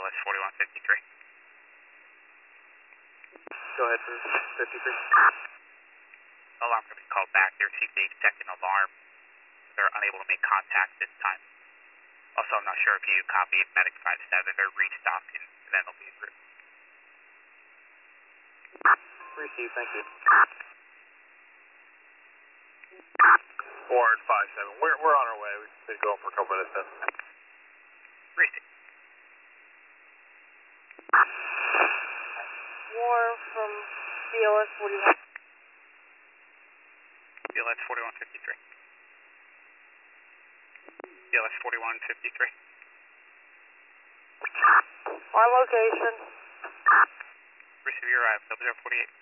BLS 4153. Go ahead for 53. Alarm can be called back. They received a second alarm. They're unable to make contact this time. Also, I'm not sure if you copied Medic 57 or restock and then they'll be in group. Received, thank you. Warren 57. We're on our way. We've been going for a couple minutes now. Received. Warren from BLS 41. BLS 4153. BLS 4153. On location. Receive your arrival, 0048.